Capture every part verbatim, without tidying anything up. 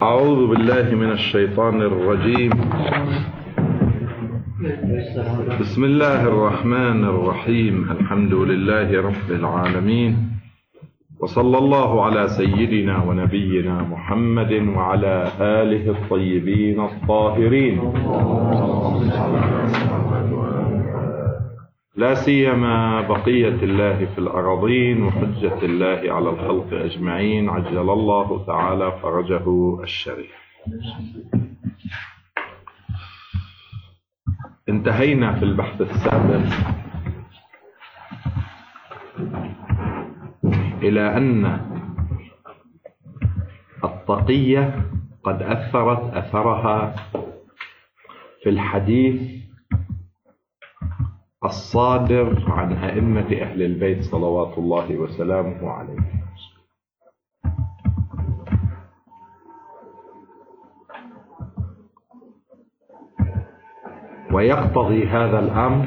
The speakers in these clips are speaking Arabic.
أعوذ بالله من الشيطان الرجيم. بسم الله الرحمن الرحيم. الحمد لله رب العالمين، وصلى الله على سيدنا ونبينا محمد وعلى آله الطيبين الطاهرين، لا سيما بقية الله في الأراضين وحجة الله على الخلق أجمعين، عجل الله تعالى فرجه الشريف. انتهينا في البحث السابق إلى أن التقية قد أثرت أثرها في الحديث الصادر عن أئمة أهل البيت صلوات الله وسلامه عليهم. ويقتضي هذا الأمر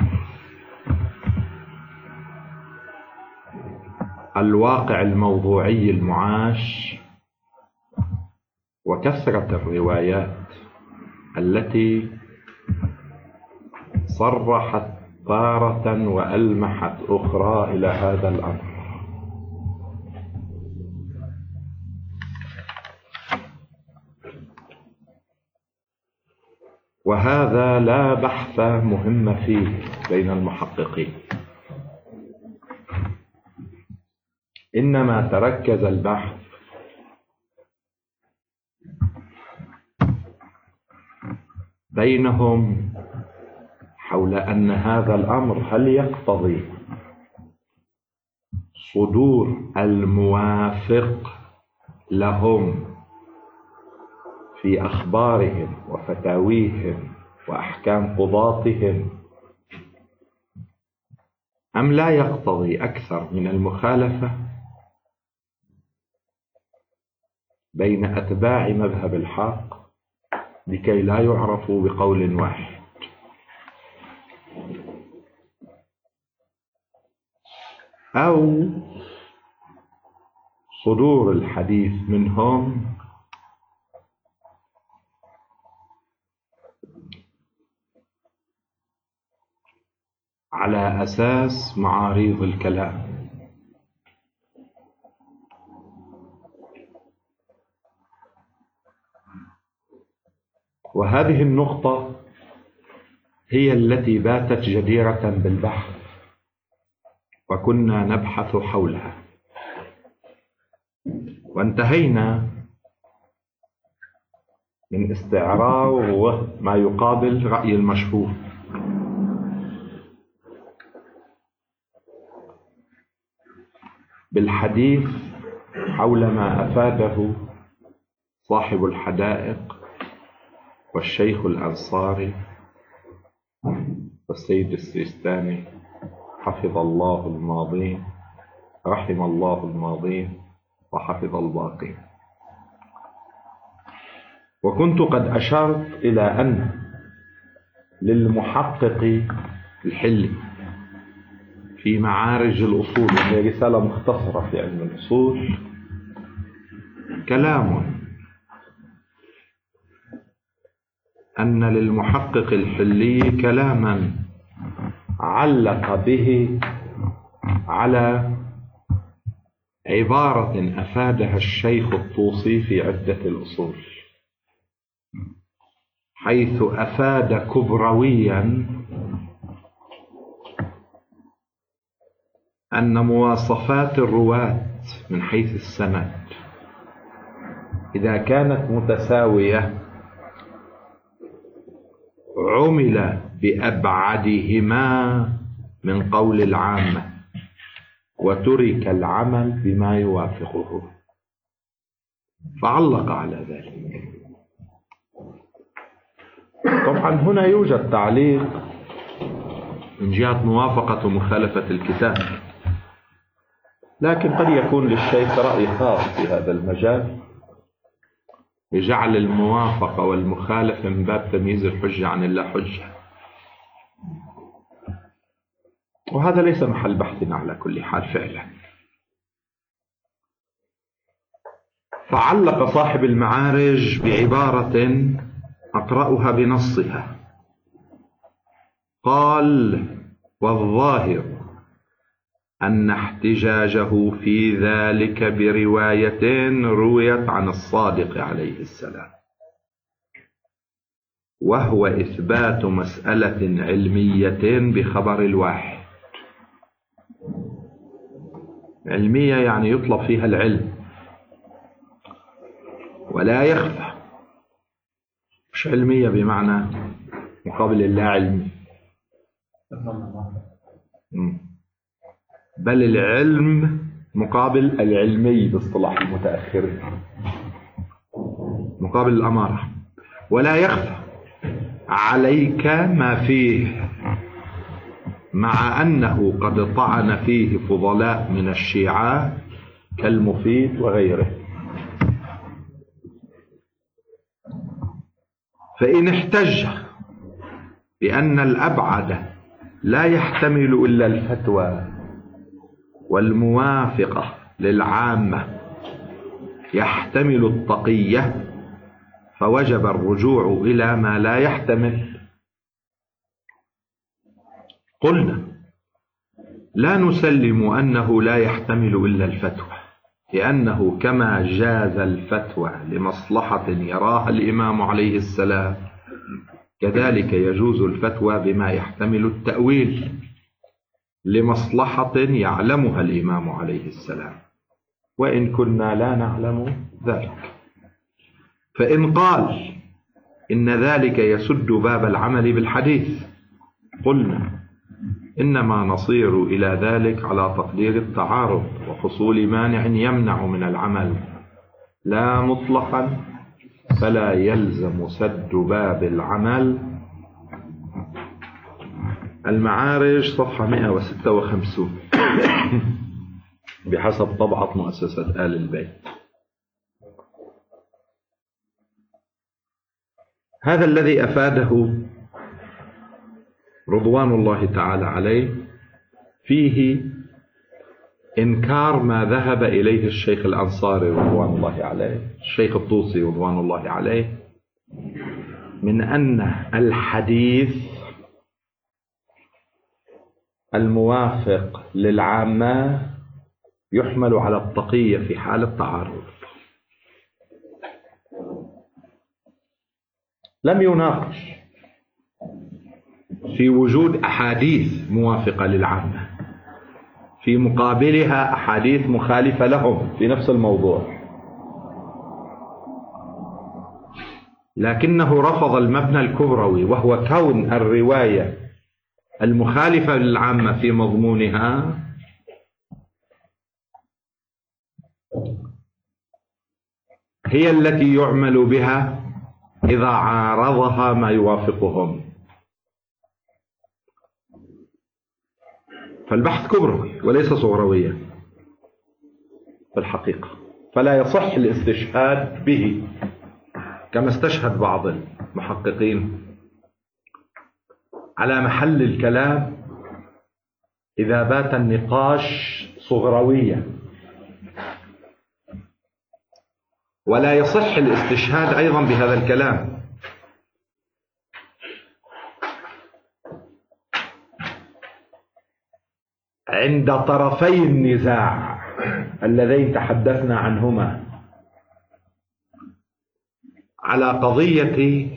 الواقع الموضوعي المعاش وكثرة الروايات التي صرحت تارة وألمحت أخرى إلى هذا الأمر. وهذا لا بحث مهم فيه بين المحققين، إنما تركز البحث بينهم حول أن هذا الأمر هل يقتضي صدور الموافق لهم في أخبارهم وفتاويهم وأحكام قضاتهم، أم لا يقتضي أكثر من المخالفة بين أتباع مذهب الحق لكي لا يعرفوا بقول واحد، أو صدور الحديث منهم على أساس معاريض الكلام. وهذه النقطة هي التي باتت جديرة بالبحث وكنا نبحث حولها، وانتهينا من استعراض ما يقابل رأي المشهور، بالحديث حول ما أفاده صاحب الحدائق والشيخ الأنصاري والسيد السيستاني حفظ الله الماضين، رحم الله الماضين وحفظ الباقين. وكنت قد أشرت إلى أن للمحقق الحلي في معارج الأصول، وهي رسالة مختصرة في علم الأصول، كلام أن للمحقق الحلي كلاما علق به على عبارة أفادها الشيخ الطوسي في عدة الأصول، حيث أفاد كبرويا أن مواصفات الرواة من حيث السند إذا كانت متساوية عمل بأبعدهما من قول العامة وترك العمل بما يوافقه، فعلق على ذلك. طبعا هنا يوجد تعليق من جهة موافقة ومخالفة الكتاب، لكن قد يكون للشيخ رأي خاص في هذا المجال بجعل الموافقة والمخالفة من باب تمييز الحجة عن اللا حجة، وهذا ليس محل بحثنا على كل حال فعلا. فعلق صاحب المعارج بعبارة أقرأها بنصها، قال: والظاهر أن احتجاجه في ذلك برواية رويت عن الصادق عليه السلام، وهو إثبات مسألة علمية بخبر الواحد. علمية يعني يطلب فيها العلم ولا يخفى، مش علمية بمعنى مقابل اللا علمي، بل العلم مقابل العلمي باصطلاح المتأخرين، مقابل الأمارة. ولا يخفى عليك ما فيه، مع أنه قد طعن فيه فضلاء من الشيعة كالمفيد وغيره. فإن احتج بأن الأبعد لا يحتمل إلا الفتوى، والموافقة للعامة يحتمل التقية، فوجب الرجوع إلى ما لا يحتمل. قلنا: لا نسلم أنه لا يحتمل إلا الفتوى، لأنه كما جاز الفتوى لمصلحة يراها الإمام عليه السلام، كذلك يجوز الفتوى بما يحتمل التأويل لمصلحة يعلمها الإمام عليه السلام، وإن كنا لا نعلم ذلك. فإن قال إن ذلك يسد باب العمل بالحديث، قلنا: إنما نصير إلى ذلك على تقدير التعارض وحصول مانع يمنع من العمل، لا مطلقا، فلا يلزم سد باب العمل. المعارج صفحة مئة وستة وخمسين بحسب طبعة مؤسسة آل البيت. هذا الذي أفاده رضوان الله تعالى عليه فيه إنكار ما ذهب إليه الشيخ الأنصاري رضوان الله عليه، الشيخ الطوسي رضوان الله عليه، من أن الحديث الموافق للعامة يحمل على التقية في حال التعارض. لم يناقش في وجود أحاديث موافقة للعامة في مقابلها أحاديث مخالفة لهم في نفس الموضوع، لكنه رفض المبنى الكبروي، وهو كون الرواية المخالفة للعامة في مضمونها هي التي يعمل بها إذا عارضها ما يوافقهم. فالبحث كبروي وليس صغرويا في الحقيقة، فلا يصح الاستشهاد به كما استشهد بعض المحققين على محل الكلام إذا بات النقاش صغرويا، ولا يصح الاستشهاد أيضا بهذا الكلام. عند طرفي النزاع اللذين تحدثنا عنهما على قضية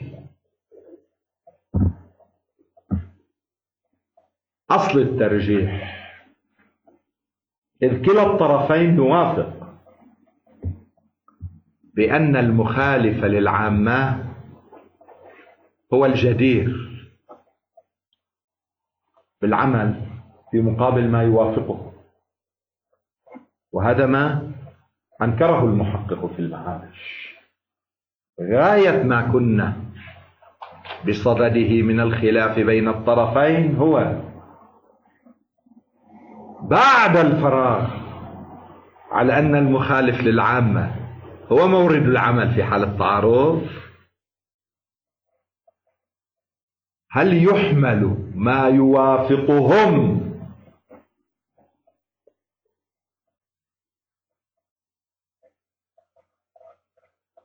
أصل الترجيح، إذ كلا الطرفين يوافق بأن المخالف للعامة هو الجدير بالعمل في مقابل ما يوافقه، وهذا ما أنكره المحقق في المعارج. غاية ما كنا بصدده من الخلاف بين الطرفين هو بعد الفراغ على أن المخالف للعامة هو مورد العمل في حال التعارض، هل يحمل ما يوافقهم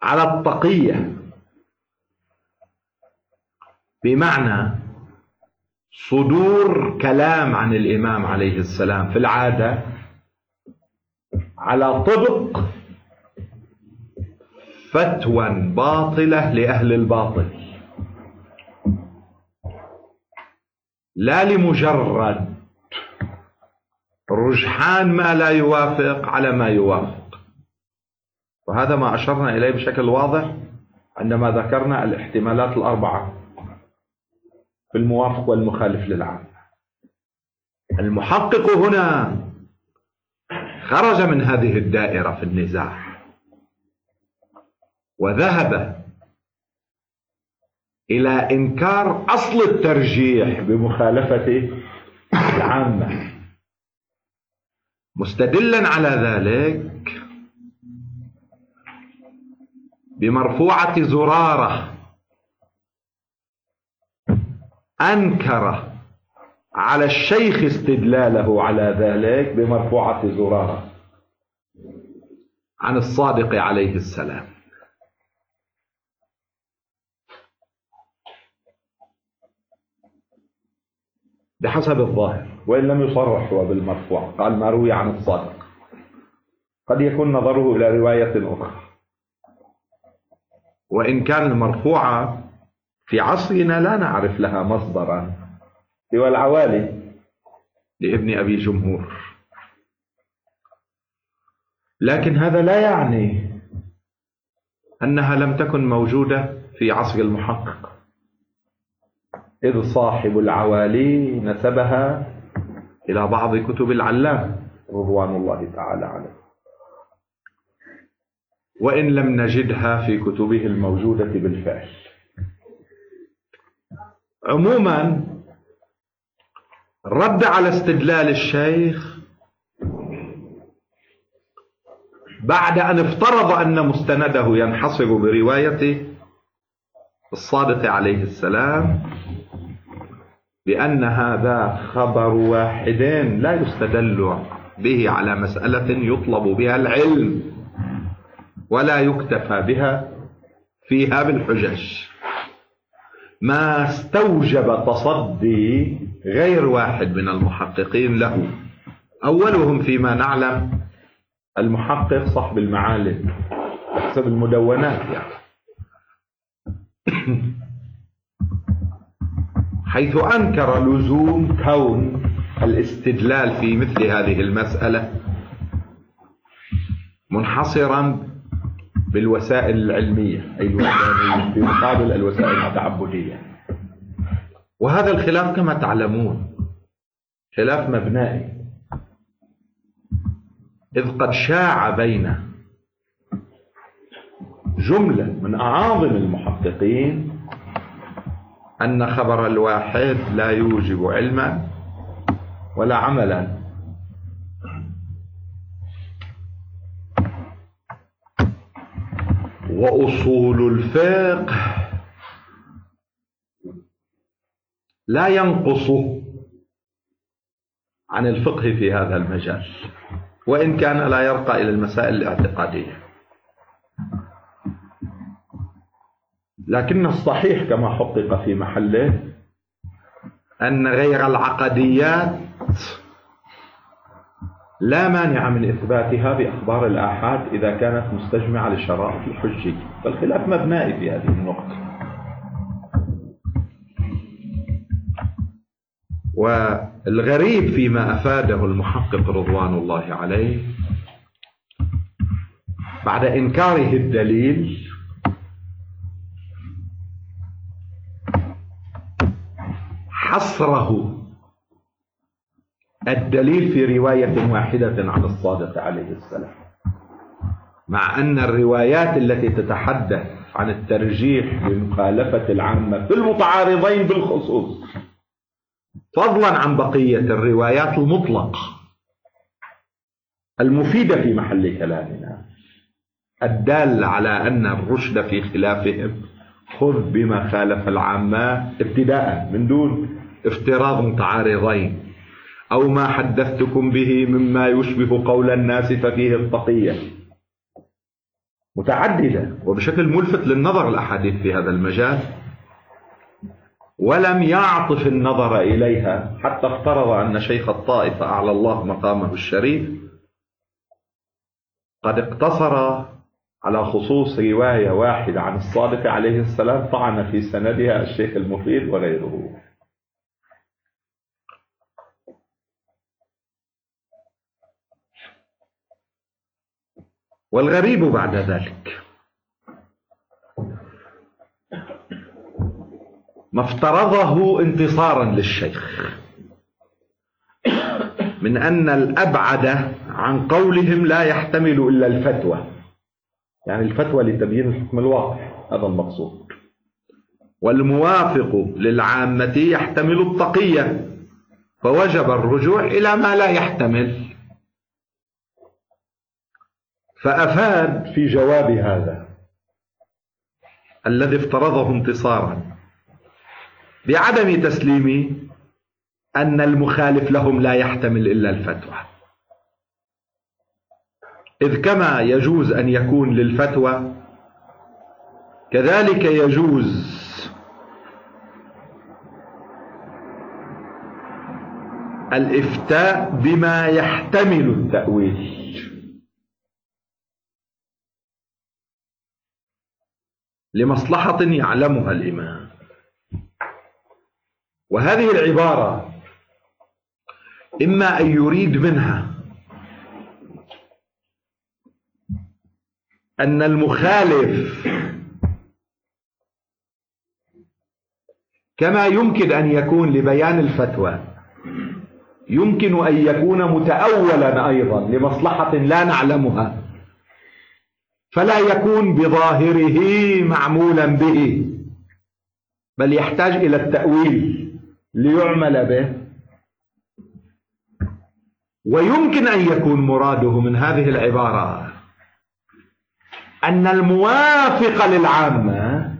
على التقية، بمعنى صدور كلام عن الإمام عليه السلام في العادة على طبق فتوى باطلة لأهل الباطل، لا لمجرد رجحان ما لا يوافق على ما يوافق. وهذا ما أشرنا إليه بشكل واضح عندما ذكرنا الاحتمالات الأربعة في الموافق والمخالف للعام. المحقق هنا خرج من هذه الدائرة في النزاع وذهب إلى إنكار أصل الترجيح بمخالفة العامة، مستدلا على ذلك بمرفوعة زرارة أنكر على الشيخ استدلاله على ذلك بمرفوعة زرارة عن الصادق عليه السلام. بحسب الظاهر، وإن لم يصرح هو بالمرفوع، قال ما روي عن الصادق، قد يكون نظره إلى رواية أخرى. وإن كان المرفوعة في عصرنا لا نعرف لها مصدرا سوى العوالي لابن أبي جمهور، لكن هذا لا يعني أنها لم تكن موجودة في عصر المحقق، إذ صاحب العوالي نسبها إلى بعض كتب العلامة رضوان الله تعالى عليه، وإن لم نجدها في كتبه الموجودة بالفعل. عموما رد على استدلال الشيخ بعد أن افترض أن مستنده ينحصر برواية الصادق عليه السلام بأن هذا خبر واحدين لا يستدل به على مسألة يطلب بها العلم ولا يكتفى بها فيها بالحجج، ما استوجب تصدي غير واحد من المحققين له، أولهم فيما نعلم المحقق صاحب المعالم حسب المدونات يعني حيث أنكر لزوم كون الاستدلال في مثل هذه المسألة منحصرا بالوسائل العلمية أي الوحدانية في مقابل الوسائل التعبدية. وهذا الخلاف كما تعلمون خلاف مبنائي، إذ قد شاع بين جملة من أعاظم المحققين أن خبر الواحد لا يوجب علما ولا عملا، وأصول الفقه لا ينقص عن الفقه في هذا المجال، وإن كان لا يرقى إلى المسائل الاعتقادية. لكن الصحيح كما حقق في محله أن غير العقديات لا مانع من إثباتها بأخبار الآحاد إذا كانت مستجمعة لشرائط الحجية، فالخلاف مبنائي في هذه النقطة. والغريب فيما أفاده المحقق رضوان الله عليه بعد إنكاره الدليل حصره الدليل في رواية واحدة عن الصادق عليه السلام، مع أن الروايات التي تتحدث عن الترجيح بمخالفة العامة في المتعارضين بالخصوص فضلا عن بقية الروايات المطلقة المفيدة في محل كلامنا الدالة على أن الرشد في خلافهم خذ بما خالف العامة ابتداء من دون افتراض متعارضين، أو ما حدثتكم به مما يشبه قول الناس ففيه التقية. متعددة وبشكل ملفت للنظر الأحاديث في هذا المجال، ولم يعطف النظر إليها حتى افترض أن شيخ الطائفة أعلى الله مقامه الشريف قد اقتصر على خصوص رواية واحدة عن الصادق عليه السلام طعن في سندها الشيخ المفيد وغيره. والغريب بعد ذلك ما افترضه انتصارا للشيخ من أن الأبعد عن قولهم لا يحتمل إلا الفتوى، يعني الفتوى لتبيين الحكم الواقع، هذا المقصود، والموافق للعامة يحتمل التقية، فوجب الرجوع إلى ما لا يحتمل. فأفاد في جواب هذا الذي افترضه انتصارا بعدم تسليم أن المخالف لهم لا يحتمل إلا الفتوى، إذ كما يجوز أن يكون للفتوى كذلك يجوز الإفتاء بما يحتمل التأويل. لمصلحة يعلمها الإمام. وهذه العبارة إما أن يريد منها أن المخالف كما يمكن أن يكون لبيان الفتوى يمكن أن يكون متأولا أيضا لمصلحة لا نعلمها، فلا يكون بظاهره معمولا به، بل يحتاج إلى التأويل ليعمل به. ويمكن أن يكون مراده من هذه العبارة أن الموافق للعامة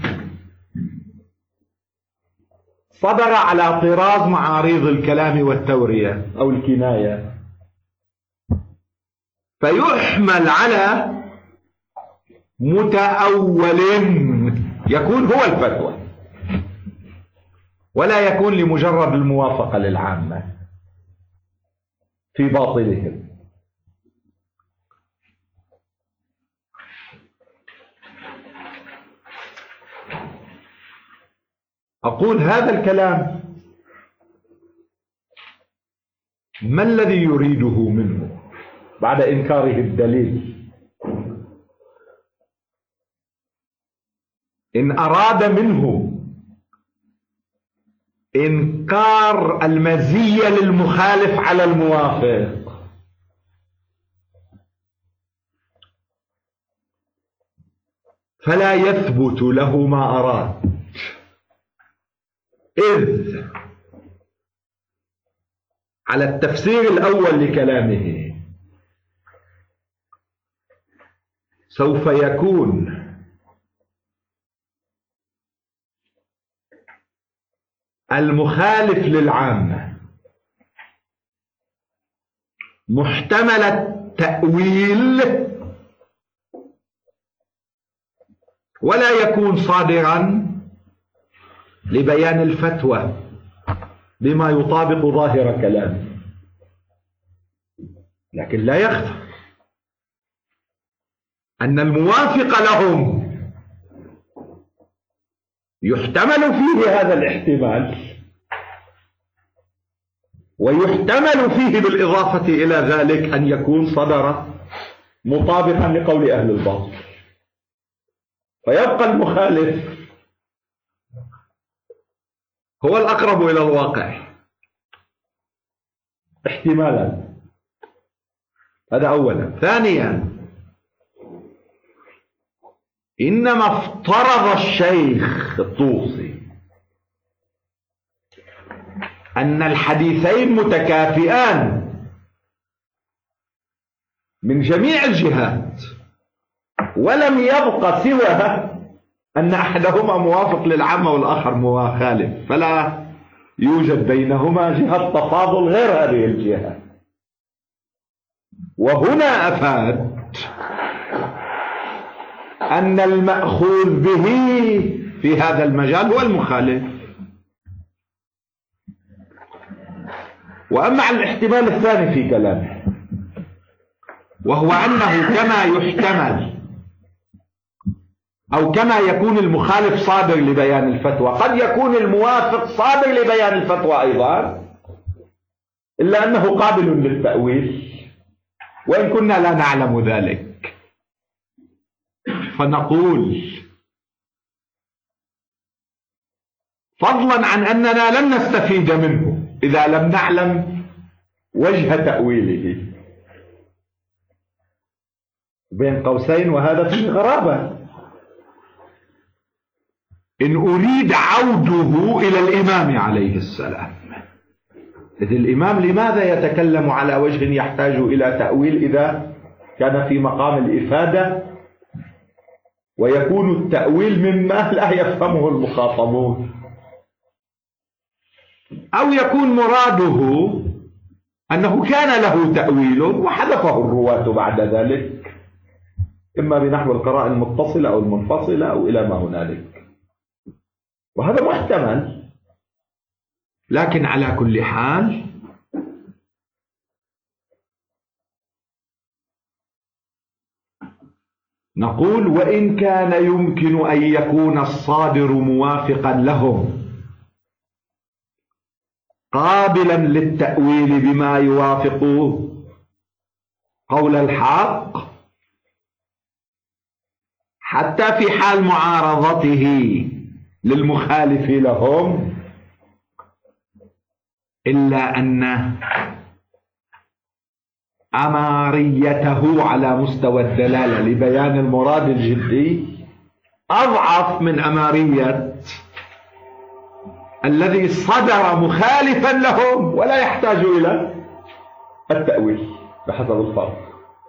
صدر على طراز معاريض الكلام والتورية أو الكناية، فيحمل على متأول يكون هو الفتوى، ولا يكون لمجرد الموافقة للعامة في باطلهم. أقول هذا الكلام ما الذي يريده منه بعد إنكاره الدليل؟ إن أراد منه إنكار المزية للمخالف على الموافق فلا يثبت له ما أراد، إذ على التفسير الأول لكلامه سوف يكون المخالف للعامة محتمل التأويل ولا يكون صادرا لبيان الفتوى بما يطابق ظاهر كلامه. لكن لا يخفى أن الموافق لهم يحتمل فيه هذا الاحتمال، ويحتمل فيه بالإضافة إلى ذلك أن يكون صدر مطابقا لقول أهل الباطل، فيبقى المخالف هو الأقرب إلى الواقع احتمالا. هذا أولا. ثانيا، إنما افترض الشيخ الطوسي أن الحديثين متكافئان من جميع الجهات، ولم يبق سوى أن أحدهما موافق للعامة والآخر مخالف، فلا يوجد بينهما جهة تفاضل غير هذه الجهة. وهنا أفاد أن المأخوذ به في هذا المجال هو المخالف. وأما عن الاحتمال الثاني في كلامه، وهو أنه كما يحتمل أو كما يكون المخالف صادر لبيان الفتوى قد يكون الموافق صادر لبيان الفتوى أيضا، إلا أنه قابل للتأويل وإن كنا لا نعلم ذلك. فنقول فضلا عن أننا لن نستفيد منه إذا لم نعلم وجه تأويله، بين قوسين وهذا فيه غرابة، إن أريد عوده إلى الإمام عليه السلام، إذ الإمام لماذا يتكلم على وجه يحتاج إلى تأويل إذا كان في مقام الإفادة، ويكون التأويل مما لا يفهمه المخاطبون، أو يكون مراده أنه كان له تأويل وحذفه الرواة بعد ذلك، إما بنحو القراءة المتصلة أو المنفصلة أو إلى ما هنالك، وهذا محتمل. لكن على كل حال نقول وإن كان يمكن أن يكون الصادر موافقا لهم قابلا للتأويل بما يوافق قول الحق، حتى في حال معارضته للمخالف لهم، إلا أن أماريته على مستوى الدلالة لبيان المراد الجدي أضعف من أمارية الذي صدر مخالفا لهم ولا يحتاج إلى التأويل بحسب الفرق.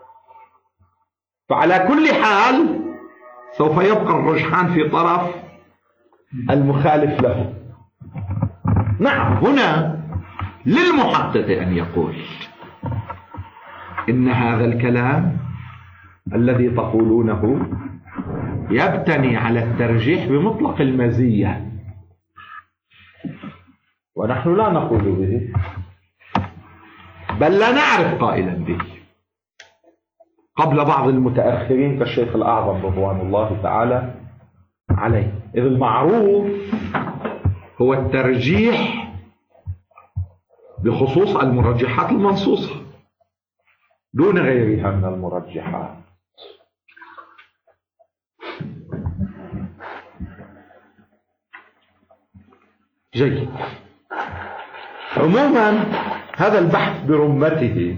فعلى كل حال سوف يبقى الرجحان في طرف المخالف له. نعم، هنا للمحقق أن يقول إن هذا الكلام الذي تقولونه يبتني على الترجيح بمطلق المزية، ونحن لا نقول به، بل لا نعرف قائلا به قبل بعض المتأخرين كالشيخ الأعظم رضوان الله تعالى عليه، إذ المعروف هو الترجيح بخصوص المرجحات المنصوصة دون غيرها من المرجحات. جيد. عموما هذا البحث برمته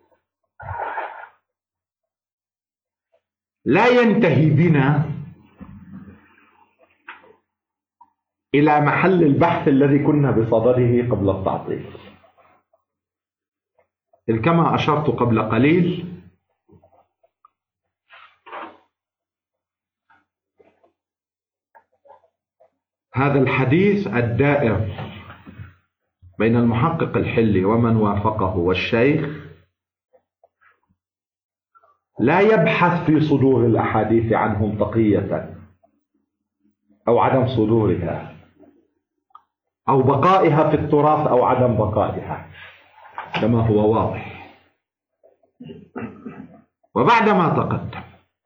لا ينتهي بنا إلى محل البحث الذي كنا بصدده قبل التعطيل. كما أشرت قبل قليل، هذا الحديث الدائر بين المحقق الحلي ومن وافقه والشيخ لا يبحث في صدور الأحاديث عنهم تقية أو عدم صدورها أو بقائها في التراث أو عدم بقائها كما هو واضح. وبعدما تقدم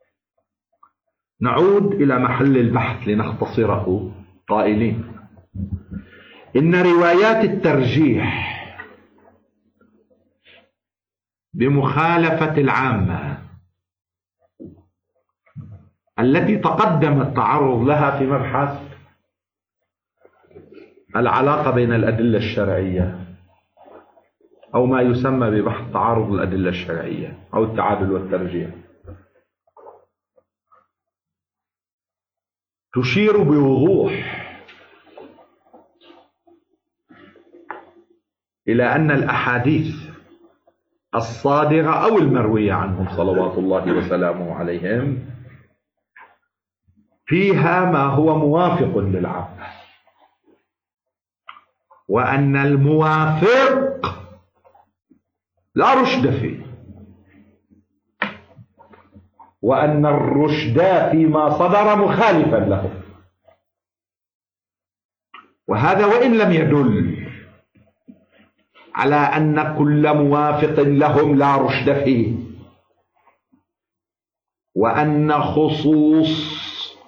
نعود إلى محل البحث لنختصره قائلين إن روايات الترجيح بمخالفة العامة التي تقدم التعرض لها في مبحث العلاقة بين الأدلة الشرعية أو ما يسمى ببحث تعارض الأدلة الشرعية أو التعادل والترجيح، تشير بوضوح إلى أن الأحاديث الصادرة أو المروية عنهم صلوات الله وسلامه عليهم فيها ما هو موافق للعامة، وأن الموافق لا رشد فيه. وأن الرشد فيما صدر مخالفا له. وهذا وإن لم يدل على أن كل موافق لهم لا رشد فيه، وأن خصوص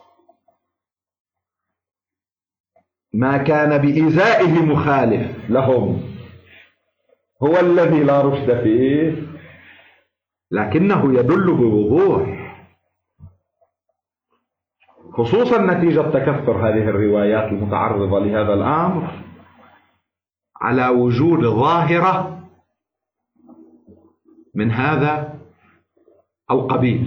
ما كان بإزائه مخالف لهم هو الذي لا رشد فيه، لكنه يدل بوضوح خصوصا نتيجة تكثر هذه الروايات المتعرضة لهذا الأمر على وجود ظاهرة من هذا القبيل.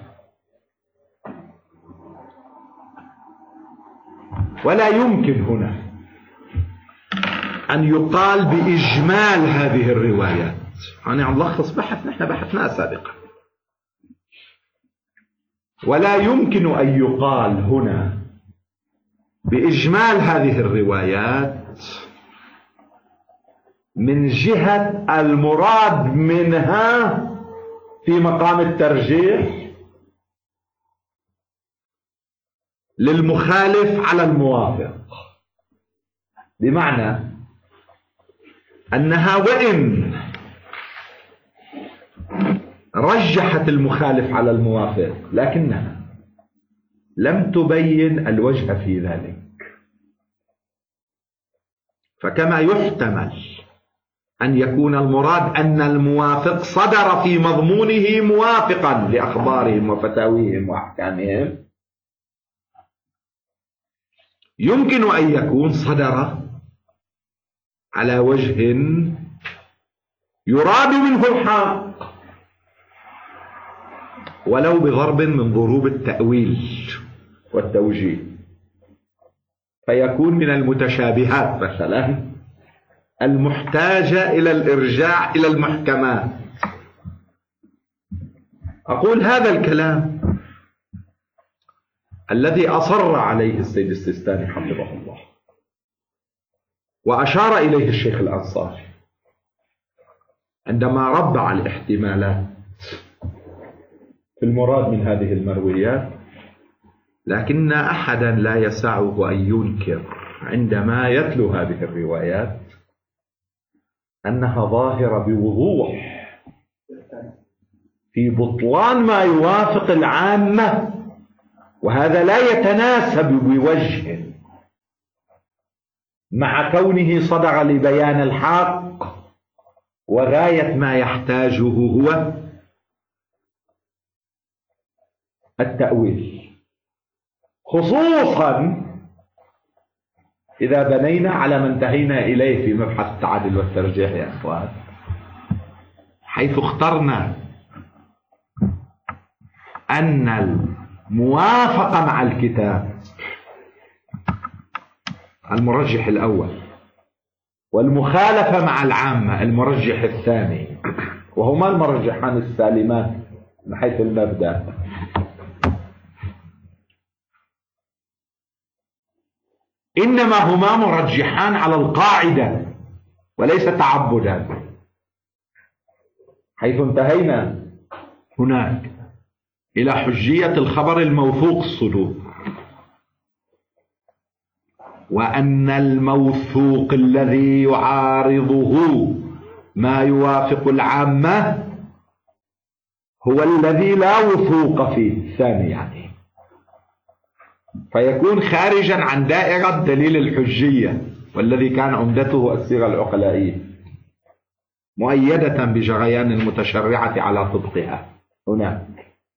ولا يمكن هنا أن يقال بإجمال هذه الروايات. أنا عم لخص بحث نحن بحثناه سابقا. ولا يمكن أن يقال هنا بإجمال هذه الروايات من جهة المراد منها في مقام الترجيح للمخالف على الموافق، بمعنى أنها وإن رجحت المخالف على الموافق لكنها لم تبين الوجه في ذلك. فكما يحتمل أن يكون المراد أن الموافق صدر في مضمونه موافقا لأخبارهم وفتاويهم وأحكامهم، يمكن أن يكون صدر على وجه يراد منه الحق ولو بضرب من ضروب التأويل والتوجيه، فيكون من المتشابهات مثلا المحتاجة إلى الإرجاع إلى المحكمات. أقول هذا الكلام الذي أصر عليه السيد السيستاني حفظه الله وأشار إليه الشيخ الأنصاري عندما ربع الاحتمالات في المراد من هذه المرويات، لكن أحدا لا يسعه أن ينكر عندما يتلو هذه الروايات أنها ظاهرة بوضوح في بطلان ما يوافق العامة، وهذا لا يتناسب بوجه مع كونه صدر لبيان الحق، وغاية ما يحتاجه هو التأويل، خصوصا إذا بنينا على ما انتهينا إليه في مبحث التعادل والترجيح يا أخوان، حيث اخترنا أن الموافقة مع الكتاب المرجح الأول، والمخالفة مع العامة المرجح الثاني، وهما المرجحان السالمان من حيث المبدأ. إنما هما مرجحان على القاعدة وليس تعبدا، حيث انتهينا هناك إلى حجية الخبر الموثوق الصدور، وأن الموثوق الذي يعارضه ما يوافق العامة هو الذي لا وثوق فيه الثاني، يعني فيكون خارجا عن دائرة دليل الحجية والذي كان عمدته الصيغة العقلائية مؤيدة بجريان المتشرعة على طبقها هناك.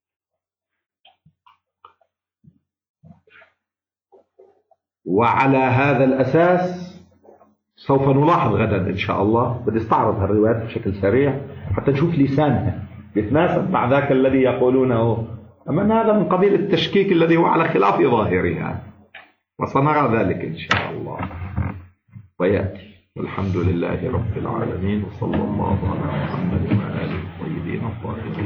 وعلى هذا الأساس سوف نلاحظ غدا إن شاء الله، بدي استعرض هالروايات بشكل سريع حتى نشوف لسانها يتناسب مع ذاك الذي يقولونه، أما أن هذا من قبيل التشكيك الذي هو على خلاف ظاهرها، وسنرى ذلك إن شاء الله ويأتي. والحمد لله رب العالمين، وصلى الله على محمد وآله الطيبين الطاهرين.